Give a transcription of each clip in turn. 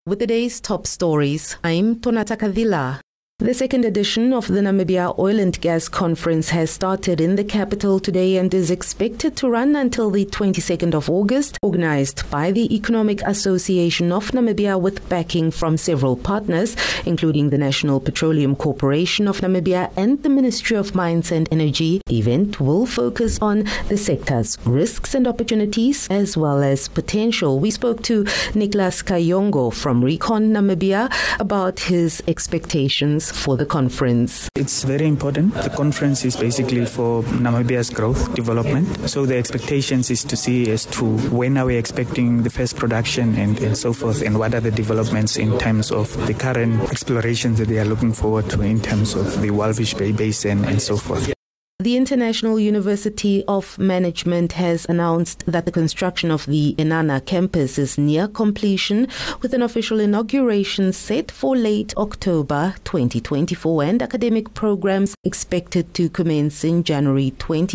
With the day's top stories, I'm Tonata Kadila. The second edition of the Namibia Oil and Gas Conference has started in the capital today and is expected to run until the 22nd of August, organized by the Economic Association of Namibia with backing from several partners, including the National Petroleum Corporation of Namibia and the Ministry of Mines and Energy. The event will focus on the sector's risks and opportunities as well as potential. We spoke to Nicholas Kayongo from Recon Namibia about his expectations for the conference. It's very important. The conference is basically for Namibia's growth, development. So the expectations is to see as to when are we expecting the first production and so forth, and what are the developments in terms of the current explorations that they are looking forward to in terms of the Walvis Bay Basin and so forth. The International University of Management has announced that the construction of the Inanna campus is near completion, with an official inauguration set for late October 2024 and academic programs expected to commence in January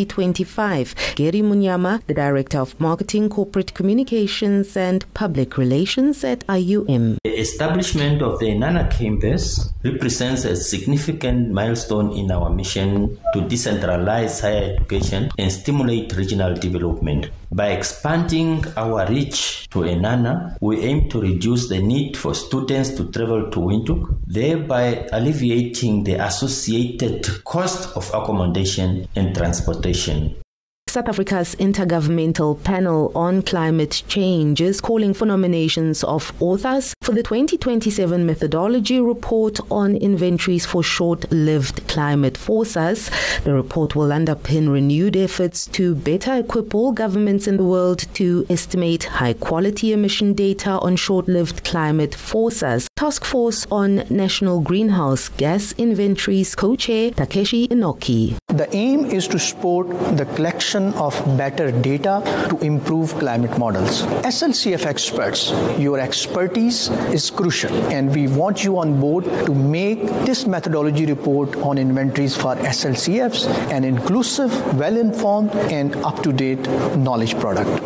2025. Gary Munyama, the Director of Marketing, Corporate Communications and Public Relations at IUM. The establishment of the Inanna campus represents a significant milestone in our mission to decentralize higher education and stimulate regional development. By expanding our reach to Inanna, we aim to reduce the need for students to travel to Windhoek, thereby alleviating the associated cost of accommodation and transportation. South Africa's Intergovernmental Panel on Climate Change is calling for nominations of authors for the 2027 Methodology Report on Inventories for Short-Lived Climate Forces. The report will underpin renewed efforts to better equip all governments in the world to estimate high-quality emission data on short-lived climate forces. Task Force on National Greenhouse Gas Inventories co-chair Takeshi Inoki. The aim is to support the collection of better data to improve climate models. SLCF experts, your expertise is crucial, and we want you on board to make this methodology report on inventories for SLCFs an inclusive, well-informed and up-to-date knowledge product.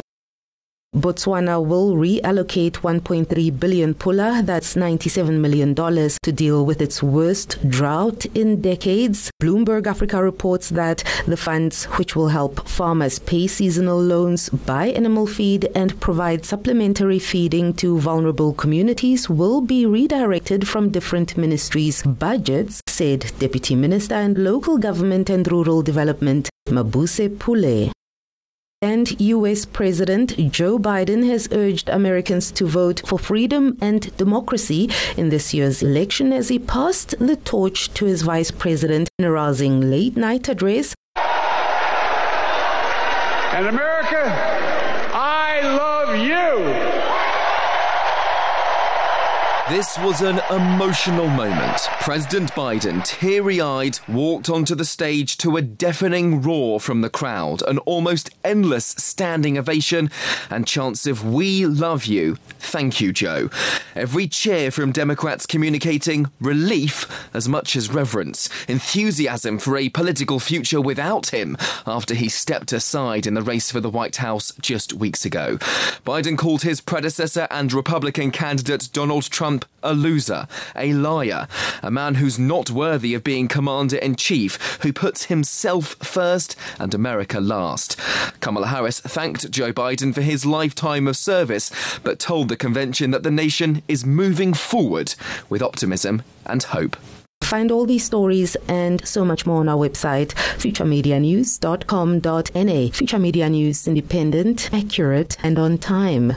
Botswana will reallocate 1.3 billion pula, that's $97 million, to deal with its worst drought in decades. Bloomberg Africa reports that the funds, which will help farmers pay seasonal loans, buy animal feed and provide supplementary feeding to vulnerable communities, will be redirected from different ministries' budgets, said Deputy Minister and Local Government and Rural Development Mabuse Pule. And U.S. President Joe Biden has urged Americans to vote for freedom and democracy in this year's election as he passed the torch to his vice president in a rousing late-night address. And America, I love you. This was an emotional moment. President Biden, teary-eyed, walked onto the stage to a deafening roar from the crowd, an almost endless standing ovation, and chants of "We love you. Thank you, Joe." Every cheer from Democrats communicating relief as much as reverence, enthusiasm for a political future without him after he stepped aside in the race for the White House just weeks ago. Biden called his predecessor and Republican candidate Donald Trump a loser, a liar, a man who's not worthy of being commander-in-chief, who puts himself first and America last. Kamala Harris thanked Joe Biden for his lifetime of service, but told the convention that the nation is moving forward with optimism and hope. Find all these stories and so much more on our website, futuremedianews.com.na. Future Media News, independent, accurate and on time.